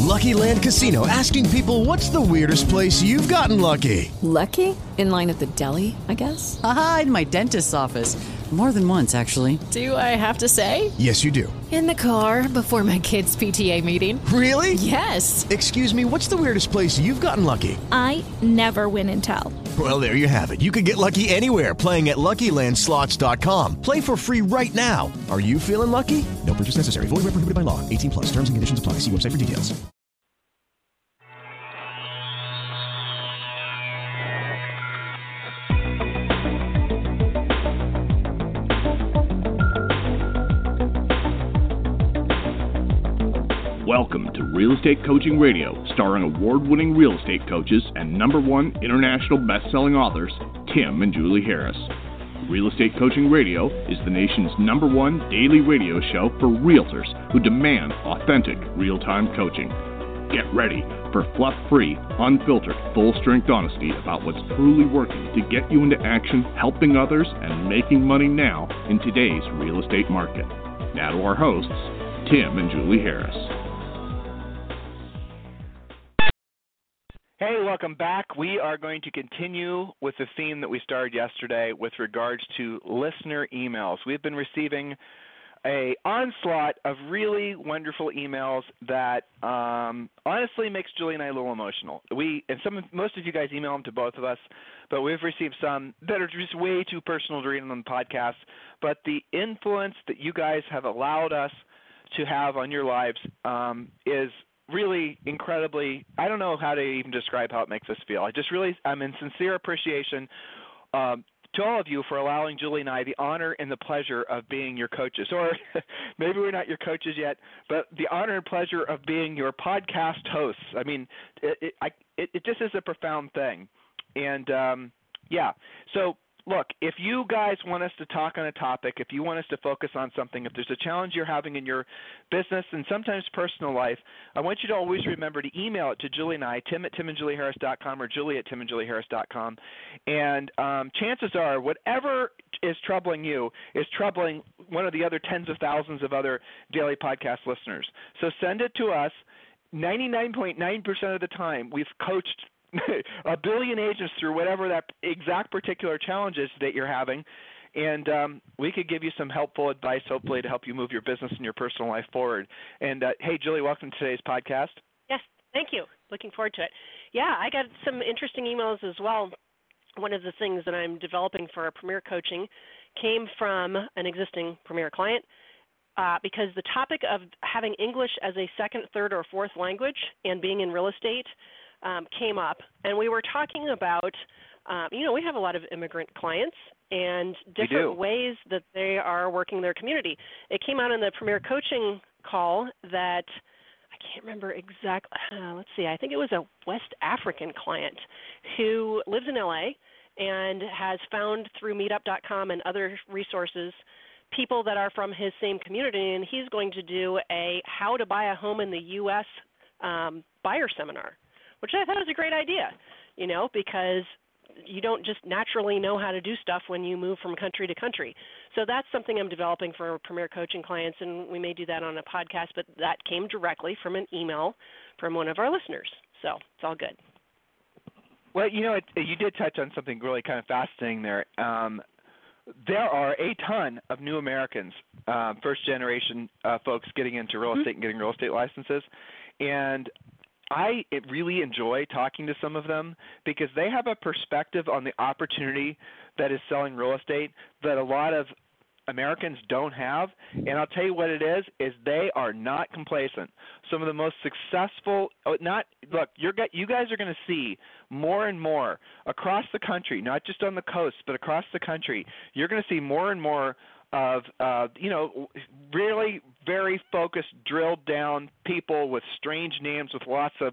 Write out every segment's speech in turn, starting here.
Lucky Land Casino, asking people, what's the weirdest place you've gotten lucky? Lucky? In line at the deli, I guess? Aha, in my dentist's office. More than once, actually. Do I have to say? Yes, you do. In the car before my kids' PTA meeting. Really? Yes. Excuse me, what's the weirdest place you've gotten lucky? I never win and tell. Well, there you have it. You can get lucky anywhere, playing at LuckyLandSlots.com. Play for free right now. Are you feeling lucky? No purchase necessary. Void where prohibited by law. 18 plus. Terms and conditions apply. See website for details. Welcome to Real Estate Coaching Radio, starring award-winning real estate coaches and #1 international best-selling authors, Tim and Julie Harris. Real Estate Coaching Radio is the nation's #1 daily radio show for realtors who demand authentic, real-time coaching. Get ready for fluff-free, unfiltered, full-strength honesty about what's truly working to get you into action, helping others, and making money now in today's real estate market. Now to our hosts, Tim and Julie Harris. Hey, welcome back. We are going to continue with the theme that we started yesterday with regards to listener emails. We've been receiving an onslaught of really wonderful emails that honestly makes Julie and I a little emotional. Most of you guys email them to both of us, but we've received some that are just way too personal to read on the podcast. But the influence that you guys have allowed us to have on your lives is really incredibly, I don't know how to even describe how it makes us feel. I'm in sincere appreciation to all of you for allowing Julie and I the honor and the pleasure of being your coaches. Or maybe we're not your coaches yet, but the honor and pleasure of being your podcast hosts. I mean, it just is a profound thing. And, yeah, so look, if you guys want us to talk on a topic, if you want us to focus on something, if there's a challenge you're having in your business and sometimes personal life, I want you to always remember to email it to Julie and I, Tim at timandjulieharris.com or Julie at timandjulieharris.com. And chances are whatever is troubling you is troubling one of the other tens of thousands of other daily podcast listeners. So send it to us. 99.9% of the time, we've coached a billion agents through whatever that exact particular challenge is that you're having, and we could give you some helpful advice, hopefully, to help you move your business and your personal life forward. And, hey, Julie, welcome to today's podcast. Yes, thank you. Looking forward to it. Yeah, I got some interesting emails as well. One of the things that I'm developing for Premier Coaching came from an existing Premier client because the topic of having English as a second, third, or fourth language and being in real estate came up, and we were talking about, we have a lot of immigrant clients and different ways that they are working their community. It came out in the Premier Coaching call that I can't remember exactly, I think it was a West African client who lives in LA and has found through meetup.com and other resources people that are from his same community, and he's going to do a how to buy a home in the U.S. Buyer seminar, which I thought was a great idea, because you don't just naturally know how to do stuff when you move from country to country. So that's something I'm developing for Premier Coaching clients, and we may do that on a podcast, but that came directly from an email from one of our listeners. So it's all good. Well, you did touch on something really kind of fascinating there. There are a ton of new Americans, first-generation folks getting into real estate and getting real estate licenses, and I really enjoy talking to some of them because they have a perspective on the opportunity that is selling real estate that a lot of Americans don't have. And I'll tell you what it is they are not complacent. Some of the most successful, you guys are going to see more and more across the country, not just on the coast, but across the country. You're going to see more and more of, really very focused, drilled down people with strange names with lots of,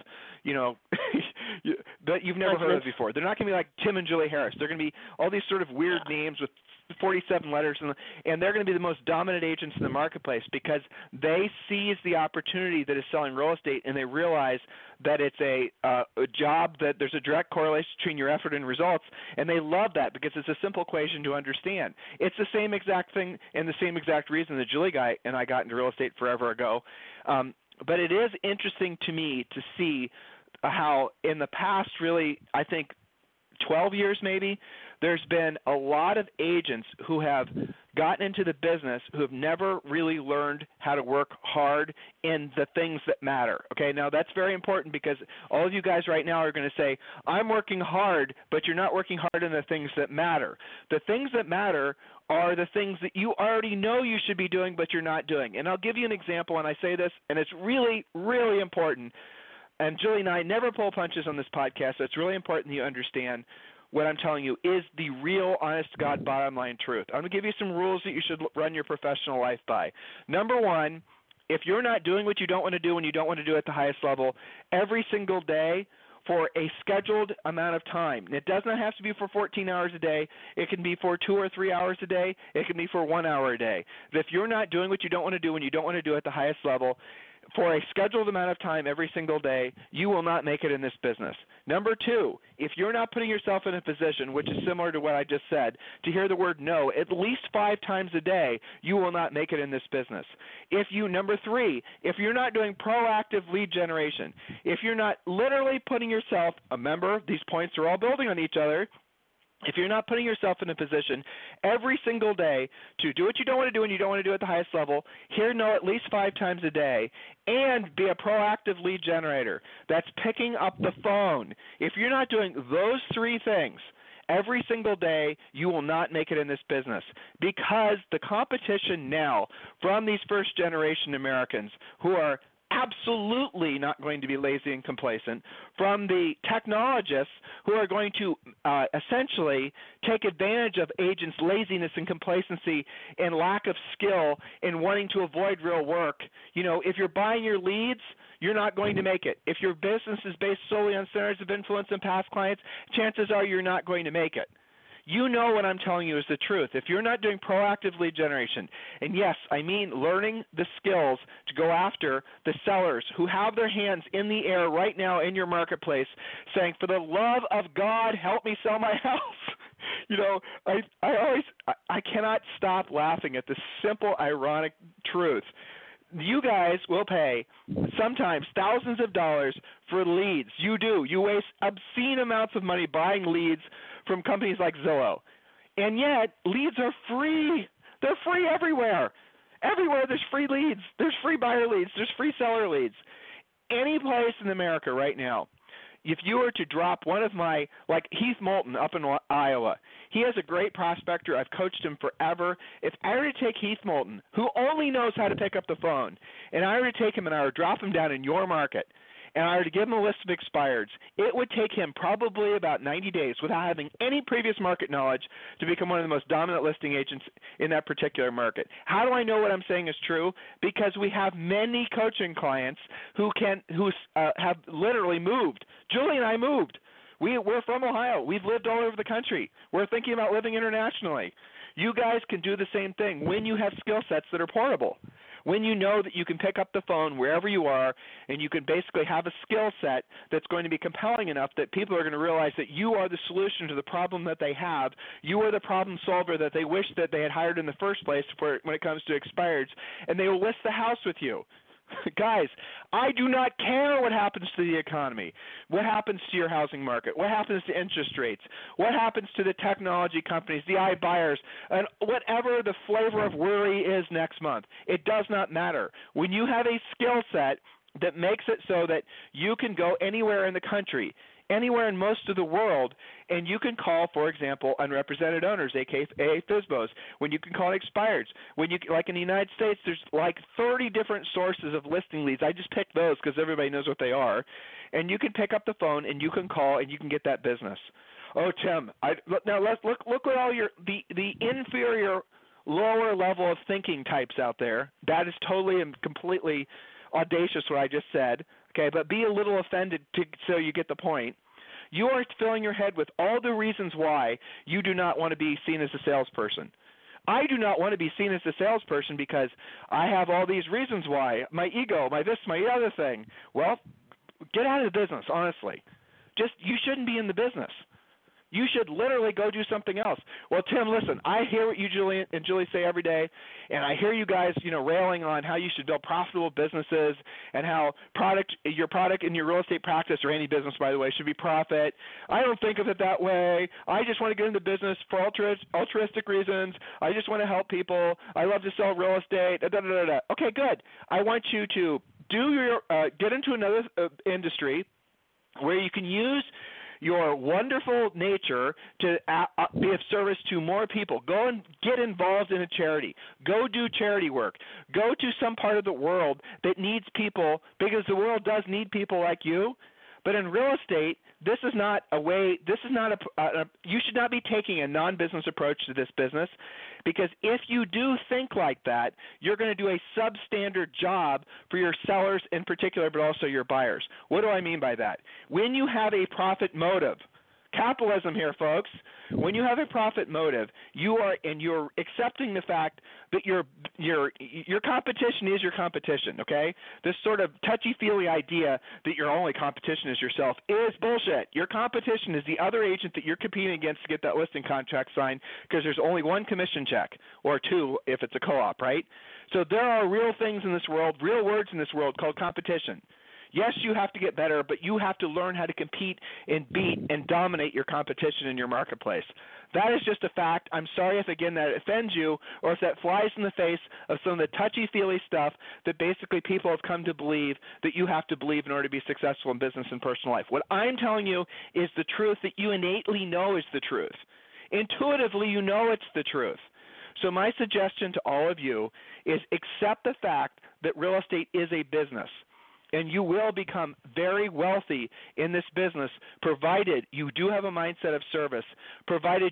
that you've never heard of before. They're not going to be like Tim and Julie Harris. They're going to be all these sort of weird names with 47 letters, and they're going to be the most dominant agents in the marketplace because they seize the opportunity that is selling real estate, and they realize that it's a job that there's a direct correlation between your effort and results, and they love that because it's a simple equation to understand. It's the same exact thing and the same exact reason that Julie and I got into real estate forever ago. But it is interesting to me to see how in the past, really, I think 12 years maybe, there's been a lot of agents who have gotten into the business who have never really learned how to work hard in the things that matter. Okay, now that's very important because all of you guys right now are going to say, I'm working hard, but you're not working hard in the things that matter. The things that matter are the things that you already know you should be doing, but you're not doing. And I'll give you an example, and I say this, and it's really, really important. And Julie and I never pull punches on this podcast, so it's really important that you understand what I'm telling you is the real, honest-to-God, bottom-line truth. I'm going to give you some rules that you should run your professional life by. Number one, if you're not doing what you don't want to do and you don't want to do it at the highest level every single day for a scheduled amount of time, it does not have to be for 14 hours a day. It can be for 2 or 3 hours a day. It can be for 1 hour a day. If you're not doing what you don't want to do and you don't want to do it at the highest level, for a scheduled amount of time every single day, you will not make it in this business. Number two, if you're not putting yourself in a position, which is similar to what I just said, to hear the word no at least 5 times a day, you will not make it in this business. Number three, if you're not doing proactive lead generation, if you're not literally putting yourself, these points are all building on each other, if you're not putting yourself in a position every single day to do what you don't want to do and you don't want to do it at the highest level, hear no at least 5 times a day, and be a proactive lead generator, that's picking up the phone. If you're not doing those 3 things every single day, you will not make it in this business because the competition now from these first-generation Americans who are absolutely not going to be lazy and complacent, from the technologists who are going to essentially take advantage of agents' laziness and complacency and lack of skill in wanting to avoid real work. If you're buying your leads, you're not going to make it. If your business is based solely on centers of influence and past clients, chances are you're not going to make it. You know what I'm telling you is the truth. If you're not doing proactive lead generation, and yes, I mean learning the skills to go after the sellers who have their hands in the air right now in your marketplace saying, for the love of God, help me sell my house. I cannot stop laughing at this simple, ironic truth. You guys will pay sometimes thousands of dollars for leads. You do. You waste obscene amounts of money buying leads from companies like Zillow. And yet, leads are free. They're free everywhere. Everywhere there's free leads. There's free buyer leads. There's free seller leads. Any place in America right now, if you were to drop one of my, like Heath Moulton up in Iowa, he has a great prospector. I've coached him forever. If I were to take Heath Moulton, who only knows how to pick up the phone, and I were to take him and I were to drop him down in your market, and I were to give him a list of expireds, it would take him probably about 90 days without having any previous market knowledge to become one of the most dominant listing agents in that particular market. How do I know what I'm saying is true? Because we have many coaching clients who have literally moved. Julie and I moved. We're from Ohio. We've lived all over the country. We're thinking about living internationally. You guys can do the same thing when you have skill sets that are portable. When you know that you can pick up the phone wherever you are and you can basically have a skill set that's going to be compelling enough that people are going to realize that you are the solution to the problem that they have. You are the problem solver that they wish that they had hired in the first place when it comes to expireds, and they will list the house with you. Guys, I do not care what happens to the economy, what happens to your housing market, what happens to interest rates, what happens to the technology companies, the iBuyers, and whatever the flavor of worry is next month. It does not matter. When you have a skill set that makes it so that you can go anywhere in the country, anywhere in most of the world, and you can call, for example, unrepresented owners, aka FSBOs, when you can call expireds. Like in the United States, there's like 30 different sources of listing leads. I just picked those because everybody knows what they are. And you can pick up the phone and you can call and you can get that business. Oh, Tim, now let's look at all the inferior, lower level of thinking types out there. That is totally and completely audacious what I just said. Okay, but be a little offended so you get the point. You are filling your head with all the reasons why you do not want to be seen as a salesperson. I do not want to be seen as a salesperson because I have all these reasons why. My ego, my this, my other thing. Well, get out of the business, honestly. You shouldn't be in the business. You should literally go do something else. Well, Tim, listen, I hear what you Julie and Julie say every day, and I hear you guys, railing on how you should build profitable businesses and how your product in your real estate practice, or any business, by the way, should be profit. I don't think of it that way. I just want to get into business for altruistic reasons. I just want to help people. I love to sell real estate. Okay, good. I want you to get into another industry where you can use your wonderful nature to be of service to more people. Go and get involved in a charity. Go do charity work. Go to some part of the world that needs people, because the world does need people like you. But in real estate, this is not a way. This is not you should not be taking a non-business approach to this business, because if you do think like that, you're going to do a substandard job for your sellers in particular, but also your buyers. What do I mean by that? When you have a profit motive, capitalism here, folks. When you have a profit motive, you're accepting the fact that your competition is your competition, okay? This sort of touchy-feely idea that your only competition is yourself is bullshit. Your competition is the other agent that you're competing against to get that listing contract signed, because there's only one commission check, or two if it's a co-op, right? So there are real things in this world, real words in this world called competition. Yes, you have to get better, but you have to learn how to compete and beat and dominate your competition in your marketplace. That is just a fact. I'm sorry if, again, that offends you, or if that flies in the face of some of the touchy-feely stuff that basically people have come to believe that you have to believe in order to be successful in business and personal life. What I'm telling you is the truth that you innately know is the truth. Intuitively, you know it's the truth. So my suggestion to all of you is accept the fact that real estate is a business. And you will become very wealthy in this business, provided you do have a mindset of service, provided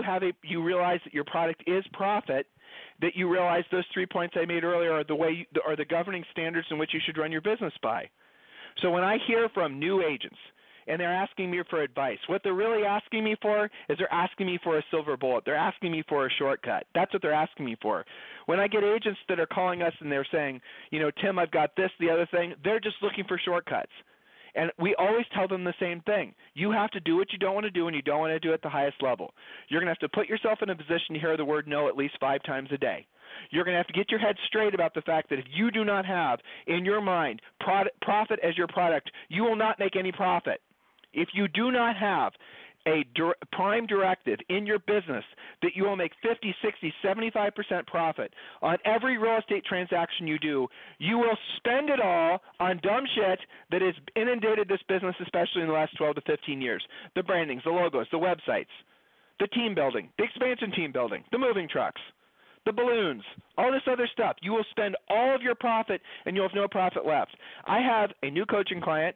you realize that your product is profit, that you realize those 3 points I made earlier are the governing standards in which you should run your business by. So when I hear from new agents and they're asking me for advice, what they're really asking me for is they're asking me for a silver bullet. They're asking me for a shortcut. That's what they're asking me for. When I get agents that are calling us and they're saying, Tim, I've got this, the other thing, they're just looking for shortcuts. And we always tell them the same thing. You have to do what you don't want to do, and you don't want to do it at the highest level. You're going to have to put yourself in a position to hear the word no at least 5 times a day. You're going to have to get your head straight about the fact that if you do not have in your mind profit as your product, you will not make any profit. If you do not have a prime directive in your business that you will make 50, 60, 75% profit on every real estate transaction you do, you will spend it all on dumb shit that has inundated this business, especially in the last 12 to 15 years. The brandings, the logos, the websites, the team building, the expansion team building, the moving trucks, the balloons, all this other stuff. You will spend all of your profit and you'll have no profit left. I have a new coaching client.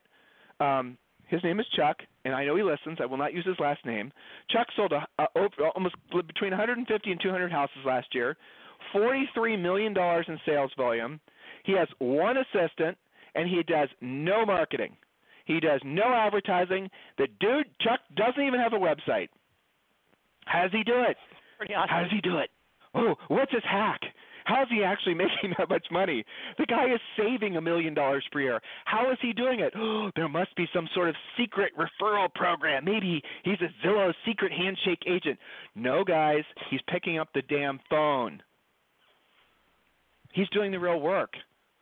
His name is Chuck, and I know he listens. I will not use his last name. Chuck sold almost between 150 and 200 houses last year, $43 million in sales volume. He has one assistant, and he does no marketing. He does no advertising. The dude, Chuck, doesn't even have a website. How does he do it? Pretty awesome. How does he do it? Oh, what's his hack? How is he actually making that much money? The guy is saving $1 million per year. How is he doing it? Oh, there must be some sort of secret referral program. Maybe he's a Zillow secret handshake agent. No, guys, he's picking up the damn phone. He's doing the real work.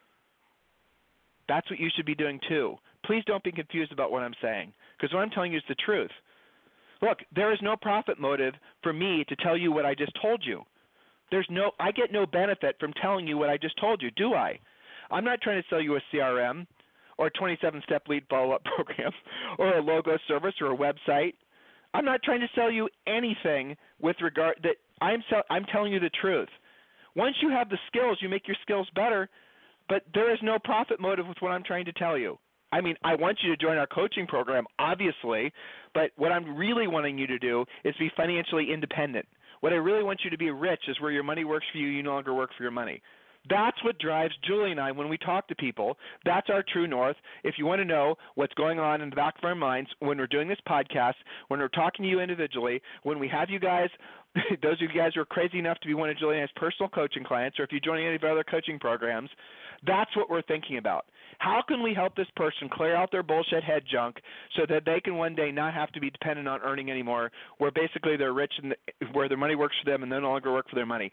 That's what you should be doing too. Please don't be confused about what I'm saying, because what I'm telling you is the truth. Look, there is no profit motive for me to tell you what I just told you. I get no benefit from telling you what I just told you, do I? I'm not trying to sell you a CRM or a 27-step lead follow-up program or a logo service or a website. I'm not trying to sell you anything with regard that I'm telling you the truth. Once you have the skills, you make your skills better, but there is no profit motive with what I'm trying to tell you. I mean, I want you to join our coaching program, obviously, but what I'm really wanting you to do is be financially independent. What I really want you to be rich is where your money works for you, you no longer work for your money. That's what drives Julie and I when we talk to people. That's our true north. If you want to know what's going on in the back of our minds when we're doing this podcast, when we're talking to you individually, when we have you guys, those of you guys who are crazy enough to be one of Julie and I's personal coaching clients, or if you join any of our other coaching programs, that's what we're thinking about. How can we help this person clear out their bullshit head junk so that they can one day not have to be dependent on earning anymore, where basically they're rich and where their money works for them and they no longer work for their money?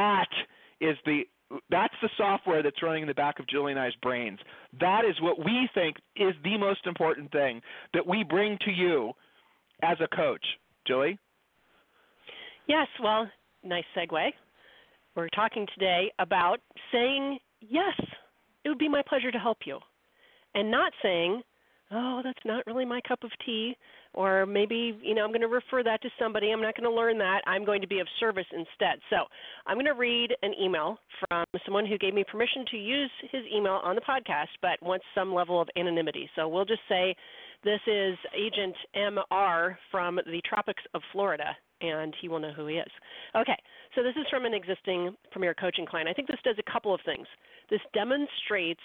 That's the software that's running in the back of Julie and I's brains. That is what we think is the most important thing that we bring to you as a coach. Julie? Yes, well, nice segue. We're talking today about saying, yes, it would be my pleasure to help you, and not saying, oh, that's not really my cup of tea, or maybe, I'm going to refer that to somebody. I'm not going to learn that. I'm going to be of service instead. So I'm going to read an email from someone who gave me permission to use his email on the podcast, but wants some level of anonymity. So we'll just say this is Agent MR from the tropics of Florida, and he will know who he is. Okay, so this is from an existing Premier Coaching client. I think this does a couple of things. This demonstrates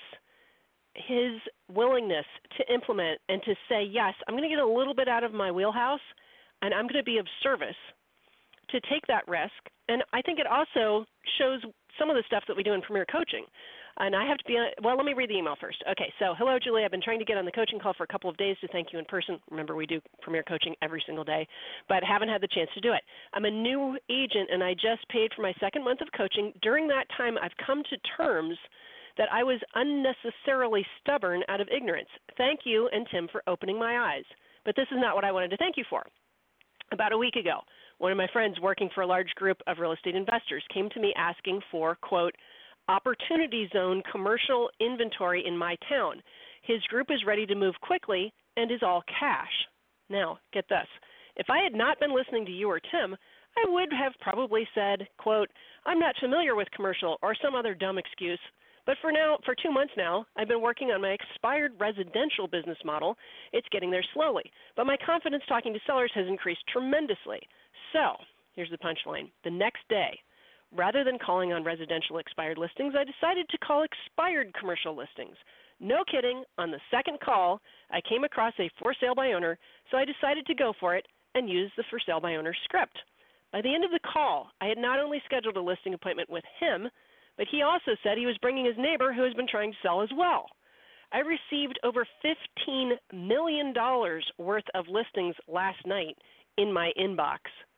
his willingness to implement and to say, yes, I'm going to get a little bit out of my wheelhouse, and I'm going to be of service to take that risk. And I think it also shows some of the stuff that we do in Premier Coaching. And I have to be well, let me read the email first. Okay, so hello, Julie. I've been trying to get on the coaching call for a couple of days to thank you in person. Remember, we do Premier Coaching every single day, but haven't had the chance to do it. I'm a new agent, and I just paid for my second month of coaching. During that time, I've come to terms that I was unnecessarily stubborn out of ignorance. Thank you and Tim for opening my eyes. But this is not what I wanted to thank you for. About a week ago, one of my friends working for a large group of real estate investors came to me asking for, quote, opportunity zone commercial inventory in my town. His group is ready to move quickly and is all cash. Now, get this. If I had not been listening to you or Tim, I would have probably said, quote, I'm not familiar with commercial or some other dumb excuse. But for 2 months now, I've been working on my expired residential business model. It's getting there slowly. But my confidence talking to sellers has increased tremendously. So, here's the punchline. The next day, rather than calling on residential expired listings, I decided to call expired commercial listings. No kidding, on the second call, I came across a for sale by owner, so I decided to go for it and use the for sale by owner script. By the end of the call, I had not only scheduled a listing appointment with him, but he also said he was bringing his neighbor who has been trying to sell as well. I received over $15 million worth of listings last night in my inbox.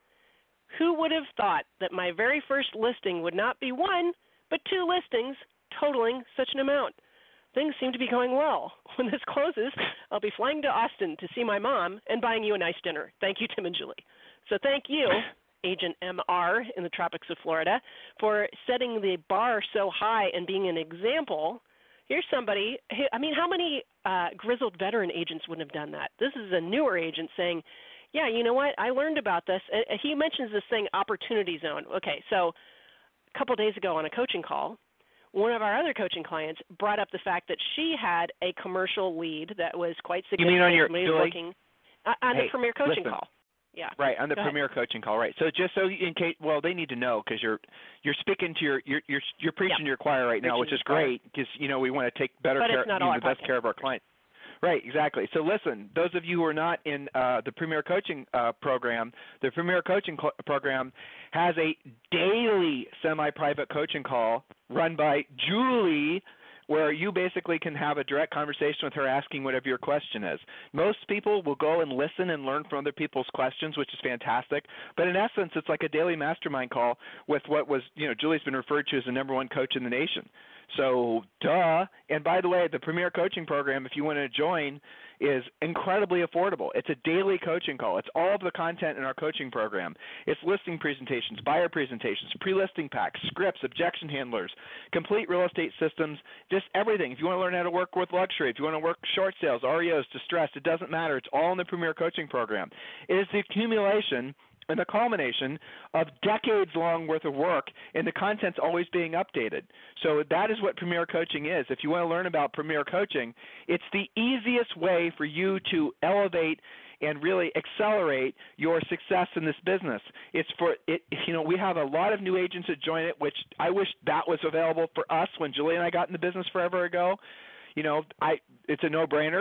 Who would have thought that my very first listing would not be one, but two listings totaling such an amount? Things seem to be going well. When this closes, I'll be flying to Austin to see my mom and buying you a nice dinner. Thank you, Tim and Julie. So thank you, Agent MR in the tropics of Florida, for setting the bar so high and being an example. Here's somebody, how many grizzled veteran agents wouldn't have done that? This is a newer agent saying, yeah, you know what, I learned about this. He mentions this thing, opportunity zone. Okay, so a couple days ago on a coaching call, one of our other coaching clients brought up the fact that she had a commercial lead that was quite significant. You mean on your, Julie? On the Premier Coaching call. Yeah. Right, on the Premier Coaching call, right. So just so in case, well, they need to know because you're speaking to you're preaching to your choir right now, which is great because we want to take better care, the best care of our clients. Right, exactly. So listen, those of you who are not in the Premier Coaching program, the Premier Coaching program has a daily semi-private coaching call run by Julie, where you basically can have a direct conversation with her asking whatever your question is. Most people will go and listen and learn from other people's questions, which is fantastic. But in essence, it's like a daily mastermind call with what was, Julie's been referred to as the number one coach in the nation. So, duh. And by the way, the Premier Coaching Program, if you want to join, is incredibly affordable. It's a daily coaching call. It's all of the content in our coaching program. It's listing presentations, buyer presentations, pre-listing packs, scripts, objection handlers, complete real estate systems, just everything. If you want to learn how to work with luxury, if you want to work short sales, REOs, distressed, it doesn't matter. It's all in the Premier Coaching Program. It is the accumulation and the culmination of decades-long worth of work, and the content's always being updated. So that is what Premier Coaching is. If you want to learn about Premier Coaching, it's the easiest way for you to elevate and really accelerate your success in this business. It's for it. We have a lot of new agents that join it, which I wish that was available for us when Julie and I got in the business forever ago. It's a no-brainer.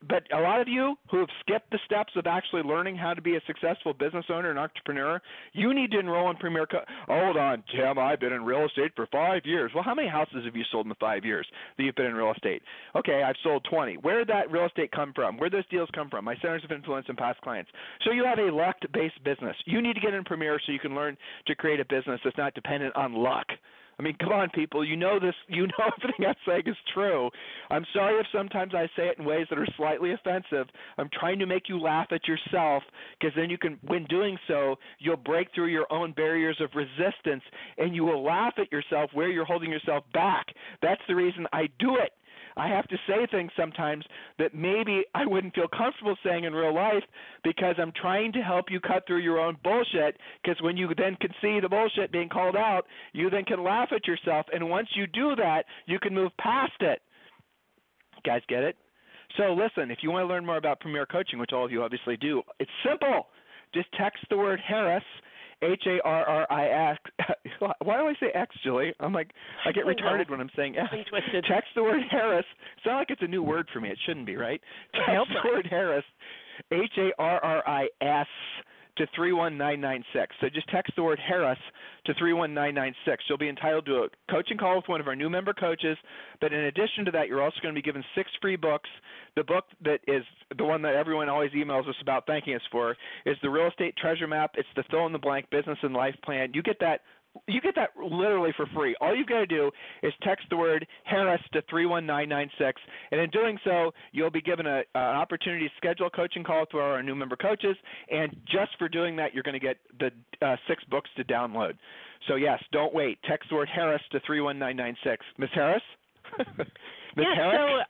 But a lot of you who have skipped the steps of actually learning how to be a successful business owner and entrepreneur, you need to enroll in Premier Hold on, Tim, I've been in real estate for 5 years. Well, how many houses have you sold in the 5 years that you've been in real estate? Okay, I've sold 20. Where did that real estate come from? Where did those deals come from? My centers of influence and past clients. So you have a luck-based business. You need to get in Premier so you can learn to create a business that's not dependent on luck. I mean, come on, people. You know this. You know everything I'm saying is true. I'm sorry if sometimes I say it in ways that are slightly offensive. I'm trying to make you laugh at yourself, because then you can, when doing so, you'll break through your own barriers of resistance, and you will laugh at yourself where you're holding yourself back. That's the reason I do it. I have to say things sometimes that maybe I wouldn't feel comfortable saying in real life, because I'm trying to help you cut through your own bullshit, because when you then can see the bullshit being called out, you then can laugh at yourself, and once you do that, you can move past it. You guys get it? So listen, if you want to learn more about Premier Coaching, which all of you obviously do, it's simple. Just text the word Harris, Harris. Why do I say X, Julie? I'm like, I get retarded when I'm saying X. Text the word Harris. It's not like it's a new word for me. It shouldn't be, right? Text the word Harris, Harris, to 31996. So just text the word Harris to 31996. You'll be entitled to a coaching call with one of our new member coaches. But in addition to that, you're also going to be given 6 free books. The book that is the one that everyone always emails us about thanking us for is the Real Estate Treasure Map. It's the fill-in-the-blank business and life plan. You get that literally for free. All you've got to do is text the word Harris to 31996, and in doing so, you'll be given an opportunity to schedule a coaching call with our new member coaches, and just for doing that, you're going to get the 6 books to download. So, yes, don't wait. Text the word Harris to 31996. Ms. Harris? Ms. Herrick?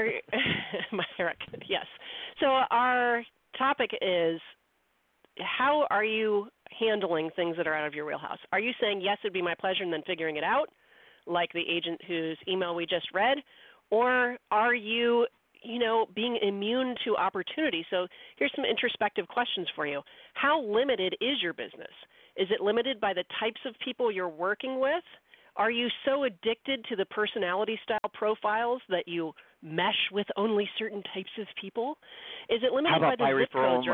Yes. So our topic is, how are you handling things that are out of your wheelhouse? Are you saying, yes, it'd be my pleasure, and then figuring it out, like the agent whose email we just read? Or are you, being immune to opportunity? So here's some introspective questions for you. How limited is your business? Is it limited by the types of people you're working with? Are you so addicted to the personality style profiles that you mesh with only certain types of people? Is it limited by the zip codes?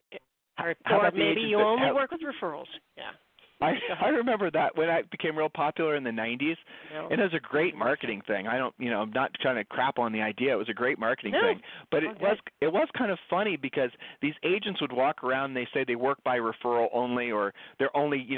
Or maybe you only work with referrals. Yeah. I remember that when I became real popular in the 90s, and it was a great marketing thing. I'm not trying to crap on the idea. It was a great marketing thing, but it was kind of funny, because these agents would walk around and they say they work by referral only, or they're only,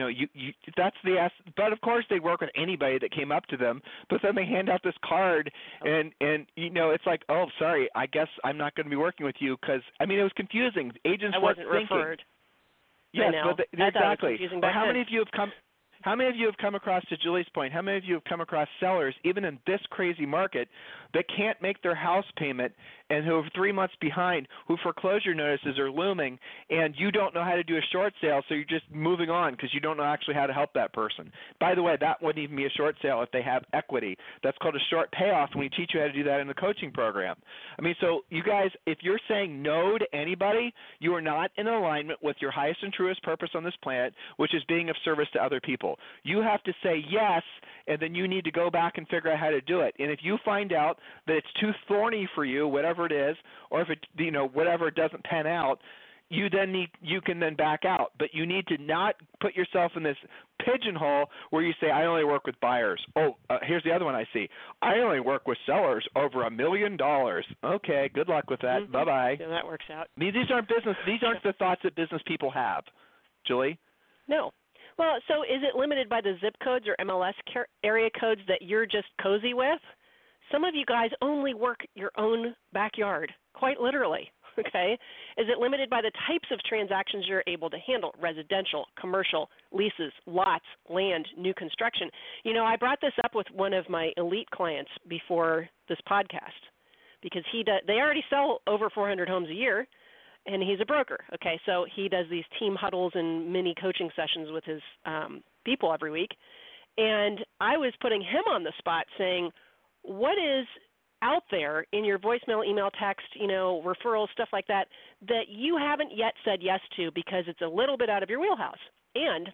but of course they work with anybody that came up to them, but then they hand out this card and it's like, oh, sorry, I guess I'm not going to be working with you, because, it was confusing. Agents weren't thinking. Referred. Yes, exactly. Or how many of you have come? How many of you have come across, to Julie's point, how many of you have come across sellers, even in this crazy market, that can't make their house payment and who are 3 months behind, who foreclosure notices are looming, and you don't know how to do a short sale, so you're just moving on because you don't know actually how to help that person. By the way, that wouldn't even be a short sale if they have equity. That's called a short payoff, and we teach you how to do that in the coaching program. So you guys, if you're saying no to anybody, you are not in alignment with your highest and truest purpose on this planet, which is being of service to other people. You have to say yes, and then you need to go back and figure out how to do it. And if you find out that it's too thorny for you, whatever it is, or if it, whatever doesn't pan out, you can then back out. But you need to not put yourself in this pigeonhole where you say, I only work with buyers. Here's the other one I see. I only work with sellers over $1 million. Okay, good luck with that. Mm-hmm. Bye-bye. Yeah, that works out. These aren't the thoughts that business people have. Julie? No. Well, so is it limited by the zip codes or MLS area codes that you're just cozy with? Some of you guys only work your own backyard, quite literally, okay? Is it limited by the types of transactions you're able to handle, residential, commercial, leases, lots, land, new construction? I brought this up with one of my elite clients before this podcast, because they already sell over 400 homes a year, and he's a broker, okay? So he does these team huddles and mini coaching sessions with his people every week. And I was putting him on the spot saying, what is out there in your voicemail, email, text, referrals, stuff like that you haven't yet said yes to because it's a little bit out of your wheelhouse? And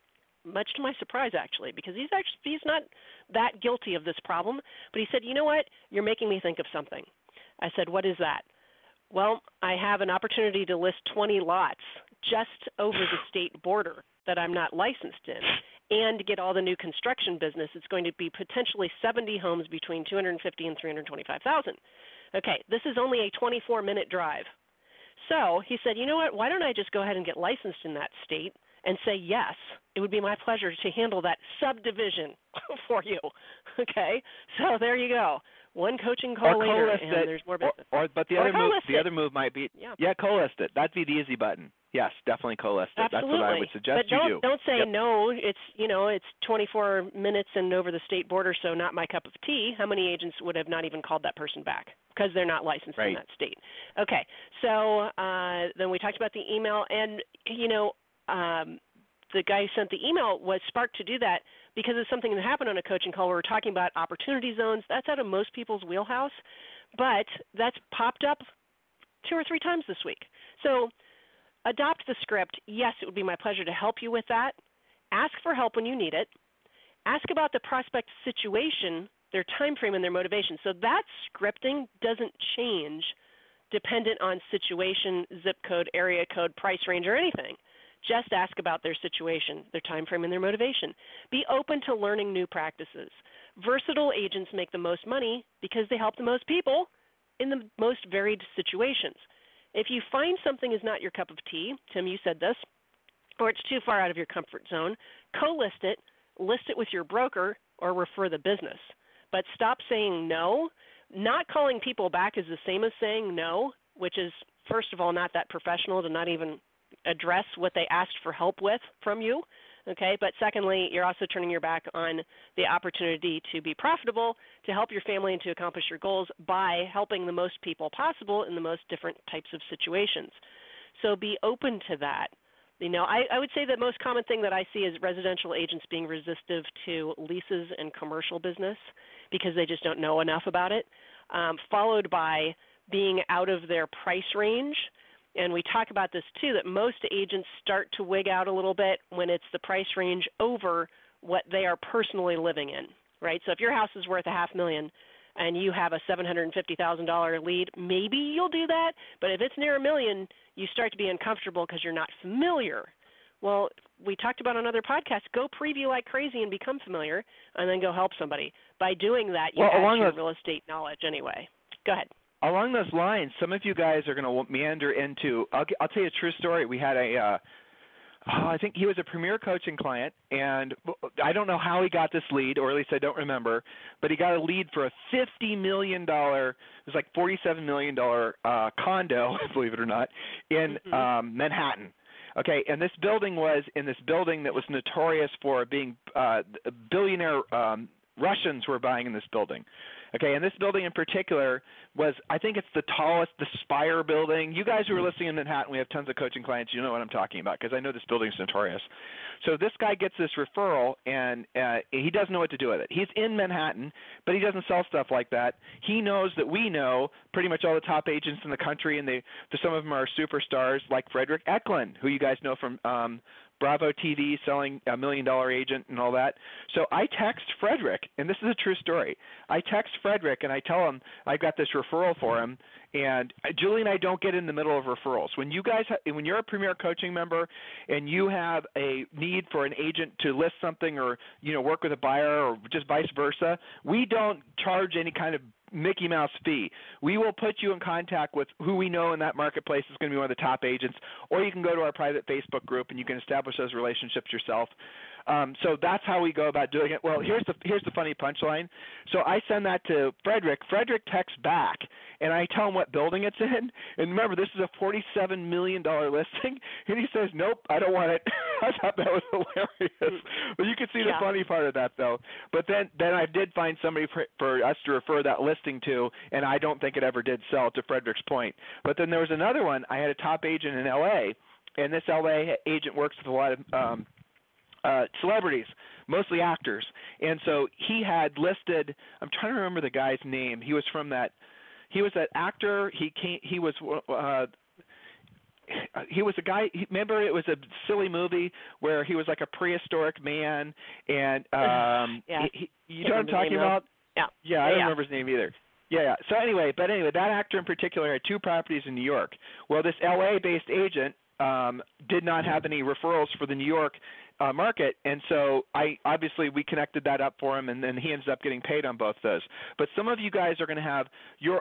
much to my surprise, actually, because he's not that guilty of this problem, but he said, you know what? You're making me think of something. I said, what is that? Well, I have an opportunity to list 20 lots just over the state border that I'm not licensed in, and get all the new construction business. It's going to be potentially 70 homes between 250 and 325,000. Okay, this is only a 24-minute drive. So he said, you know what, why don't I just go ahead and get licensed in that state and say yes, it would be my pleasure to handle that subdivision for you. Okay, so there you go. One coaching call later, and there's more business. But the other move might be, co-list it. That'd be the easy button. Yes, definitely co-list it. Absolutely. That's what I would suggest but you do. Don't say no. It's 24 minutes and over the state border, so not my cup of tea. How many agents would have not even called that person back because they're not licensed in that state? Okay, so then we talked about the email, and the guy who sent the email was sparked to do that because of something that happened on a coaching call where we were talking about opportunity zones. That's out of most people's wheelhouse, but that's popped up 2 or 3 times this week. So adopt the script. Yes, it would be my pleasure to help you with that. Ask for help when you need it. Ask about the prospect situation, their time frame, and their motivation. So that scripting doesn't change dependent on situation, zip code, area code, price range, or anything. Just ask about their situation, their time frame, and their motivation. Be open to learning new practices. Versatile agents make the most money because they help the most people in the most varied situations. If you find something is not your cup of tea, Tim, you said this, or it's too far out of your comfort zone, co-list it, list it with your broker, or refer the business. But stop saying no. Not calling people back is the same as saying no, which is, first of all, not that professional to not even address what they asked for help with from you, okay? But secondly, you're also turning your back on the opportunity to be profitable, to help your family, and to accomplish your goals by helping the most people possible in the most different types of situations. So be open to that. I would say the most common thing that I see is residential agents being resistive to leases and commercial business because they just don't know enough about it, followed by being out of their price range. And we talk about this too, that most agents start to wig out a little bit when it's the price range over what they are personally living in, right? So if your house is worth $500,000 and you have a $750,000 lead, maybe you'll do that. But if it's near $1 million, you start to be uncomfortable because you're not familiar. Well, we talked about on other podcasts, go preview like crazy and become familiar, and then go help somebody. By doing that, you add your real estate knowledge anyway. Go ahead. Along those lines, some of you guys are going to meander into. I'll tell you a true story. We had I think he was a Premier Coaching client, and I don't know how he got this lead, or at least I don't remember, but he got a lead for a $50 million, it was like $47 million condo, believe it or not, in Manhattan. Okay, and this building was in this building that was notorious for being billionaire Russians were buying in this building. Okay, and this building in particular was, I think it's the tallest, the Spire building. You guys who are listening in Manhattan, we have tons of coaching clients. You know what I'm talking about because I know this building's notorious. So this guy gets this referral, and he doesn't know what to do with it. He's in Manhattan, but he doesn't sell stuff like that. He knows that we know pretty much all the top agents in the country, and some of them are superstars like Frederick Eklund, who you guys know from Bravo TV, selling $1 million agent and all that. So I text Frederick, and this is a true story. I text Frederick, and I tell him I got this referral for him. And Julie and I don't get in the middle of referrals. When you guys, when you're a Premier Coaching member, and you have a need for an agent to list something, or work with a buyer, or just vice versa, we don't charge any kind of Mickey Mouse fee. We will put you in contact with who we know in that marketplace is going to be one of the top agents, or you can go to our private Facebook group and you can establish those relationships yourself. So that's how we go about doing it. Well, here's the funny punchline. So I send that to Frederick. Frederick texts back, and I tell him what building it's in. And remember, this is a $47 million listing, and he says, "Nope, I don't want it." I thought that was hilarious. But you can see the funny part of that, though. But then I did find somebody for us to refer that listing to, and I don't think it ever did sell, to Frederick's point. But then there was another one. I had a top agent in L.A., and this L.A. agent works with a lot of celebrities, mostly actors. And so he had listed, I'm trying to remember the guy's name. He was that actor. He was a guy, remember it was a silly movie where he was like a prehistoric man, and you know what I'm talking about? Yeah. I don't remember his name either. Yeah. So anyway, that actor in particular had 2 properties in New York. Well, this LA-based agent did not have any referrals for the New York market, and so we connected that up for him, and then he ends up getting paid on both those. But some of you guys are going to have your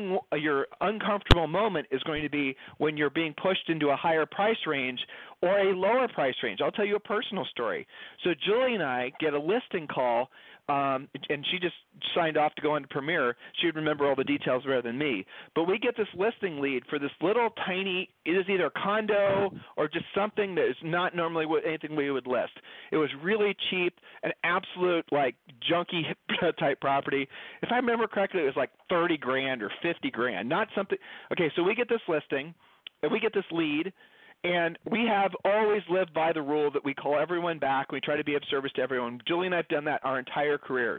uncomfortable moment is going to be when you're being pushed into a higher price range or a lower price range. I'll tell you a personal story. So Julie and I get a listing call, and she just signed off to go into Premier. She'd remember all the details better than me. But we get this listing lead for this little tiny, it is either a condo or just something that is not normally anything we would list. It was really cheap, an absolute like junky type property. If I remember correctly, it was like $30,000 or $50,000, not something. Okay, so we get this listing, and we get this lead, and we have always lived by the rule that we call everyone back. We try to be of service to everyone. Julie and I have done that our entire careers.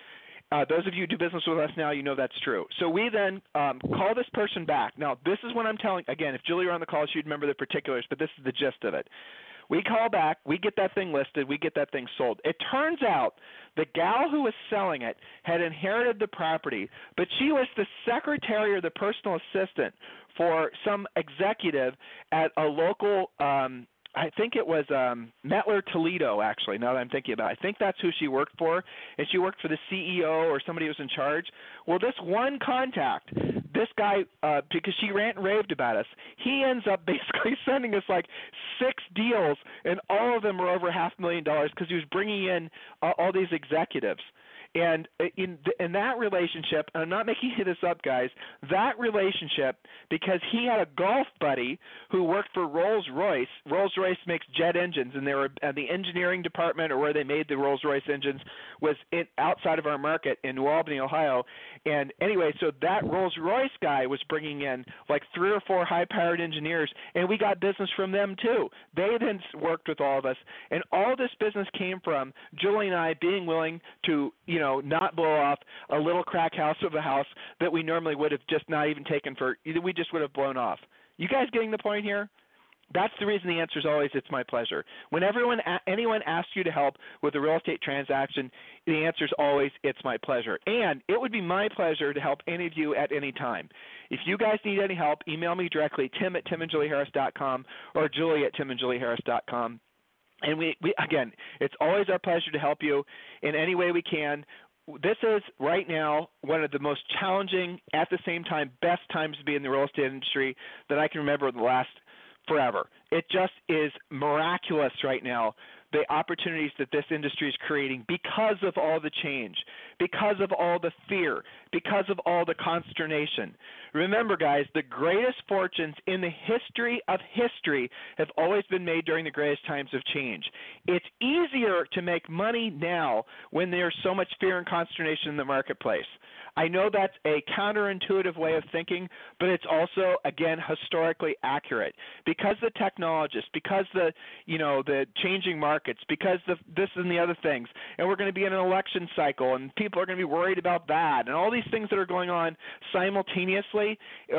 Those of you who do business with us now, you know that's true. So we then call this person back. Now, this is what I'm telling. Again, if Julie were on the call, she'd remember the particulars, but this is the gist of it. We call back, we get that thing listed, we get that thing sold. It turns out the gal who was selling it had inherited the property, but she was the secretary or the personal assistant for some executive at a local, I think it was Mettler Toledo, actually, now that I'm thinking about it. I think that's who she worked for, and she worked for the CEO or somebody who was in charge. Well, this one contact, this guy, because she rant and raved about us, he ends up basically sending us like 6 deals, and all of them were over $500,000 because he was bringing in all these executives. And in that relationship, and I'm not making this up, guys, that relationship, because he had a golf buddy who worked for Rolls-Royce. Rolls-Royce makes jet engines, and they were at the engineering department or where they made the Rolls-Royce engines was outside of our market in New Albany, Ohio. And anyway, so that Rolls-Royce guy was bringing in like 3 or 4 high-powered engineers, and we got business from them too. They then worked with all of us, and all this business came from Julie and I being willing to, not blow off a little crack house of a house that we normally would have just not even taken for, we just would have blown off. You guys getting the point here? That's the reason the answer is always, it's my pleasure. When anyone asks you to help with a real estate transaction, the answer is always, it's my pleasure. And it would be my pleasure to help any of you at any time. If you guys need any help, email me directly, tim@timandjulieharris.com or julie@timandjulieharris.com. And we again, it's always our pleasure to help you in any way we can. This is right now one of the most challenging, at the same time, best times to be in the real estate industry that I can remember in the last forever. It just is miraculous right now, the opportunities that this industry is creating because of all the change, because of all the fear, because of all the consternation. Remember, guys, the greatest fortunes in the history of history have always been made during the greatest times of change. It's easier to make money now when there's so much fear and consternation in the marketplace. I know that's a counterintuitive way of thinking, but it's also, again, historically accurate. Because the technologists, because the changing markets, because this and the other things, and we're going to be in an election cycle, and people are going to be worried about that, and all these things that are going on simultaneously,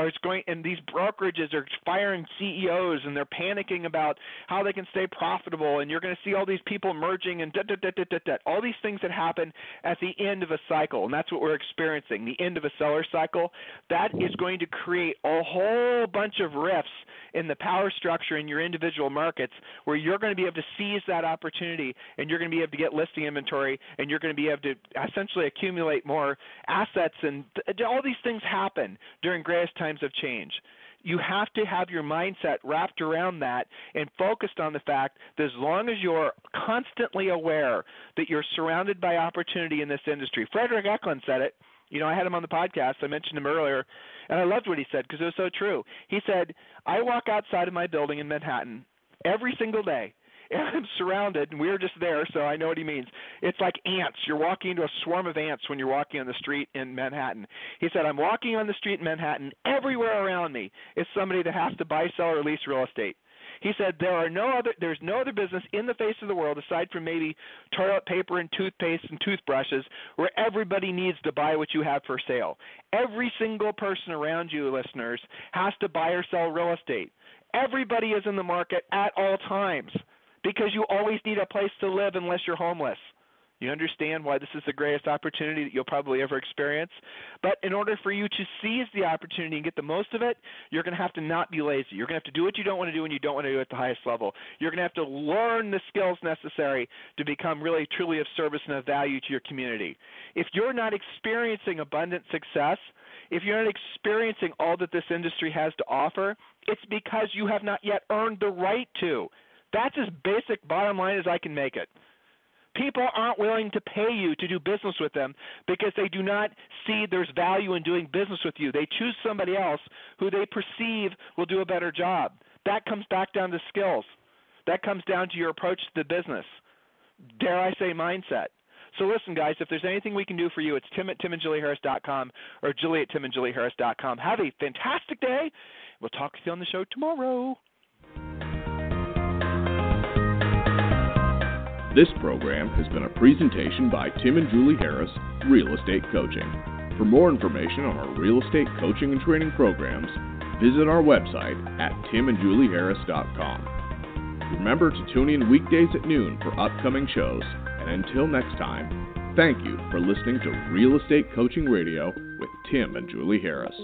and these brokerages are firing CEOs, and they're panicking about how they can stay profitable, and you're going to see all these people merging, and all these things that happen at the end of a cycle, and that's what we're experiencing. The end of a seller cycle, that is going to create a whole bunch of rifts in the power structure in your individual markets where you're going to be able to seize that opportunity, and you're going to be able to get listing inventory, and you're going to be able to essentially accumulate more assets, and all these things happen during greatest times of change. You have to have your mindset wrapped around that and focused on the fact that as long as you're constantly aware that you're surrounded by opportunity in this industry. Frederick Eklund said it. I had him on the podcast. I mentioned him earlier, and I loved what he said because it was so true. He said, I walk outside of my building in Manhattan every single day, and I'm surrounded, and we were just there, so I know what he means. It's like ants. You're walking into a swarm of ants when you're walking on the street in Manhattan. He said, I'm walking on the street in Manhattan. Everywhere around me is somebody that has to buy, sell, or lease real estate. He said there's no other business in the face of the world aside from maybe toilet paper and toothpaste and toothbrushes where everybody needs to buy what you have for sale. Every single person around you, listeners, has to buy or sell real estate. Everybody is in the market at all times because you always need a place to live unless you're homeless. You understand why this is the greatest opportunity that you'll probably ever experience. But in order for you to seize the opportunity and get the most of it, you're going to have to not be lazy. You're going to have to do what you don't want to do and you don't want to do at the highest level. You're going to have to learn the skills necessary to become really, truly of service and of value to your community. If you're not experiencing abundant success, if you're not experiencing all that this industry has to offer, it's because you have not yet earned the right to. That's as basic bottom line as I can make it. People aren't willing to pay you to do business with them because they do not see there's value in doing business with you. They choose somebody else who they perceive will do a better job. That comes back down to skills. That comes down to your approach to the business. Dare I say mindset. So listen, guys, if there's anything we can do for you, it's tim@timandjulieharris.com or julie@timandjulieharris.com. Have a fantastic day. We'll talk to you on the show tomorrow. This program has been a presentation by Tim and Julie Harris, Real Estate Coaching. For more information on our real estate coaching and training programs, visit our website at timandjulieharris.com. Remember to tune in weekdays at noon for upcoming shows, and until next time, thank you for listening to Real Estate Coaching Radio with Tim and Julie Harris.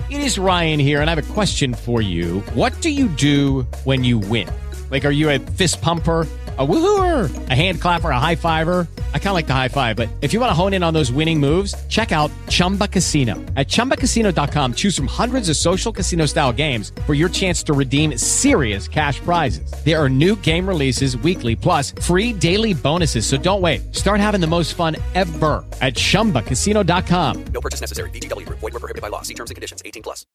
It is Ryan here, and I have a question for you. What do you do when you win? Like, are you a fist pumper, a woohooer, a hand clapper, a high fiver? I kind of like the high five, but if you want to hone in on those winning moves, check out Chumba Casino. At ChumbaCasino.com, choose from hundreds of social casino-style games for your chance to redeem serious cash prizes. There are new game releases weekly, plus free daily bonuses. So don't wait. Start having the most fun ever at ChumbaCasino.com. No purchase necessary. VGW Group. Void where prohibited by law. See terms and conditions. 18+.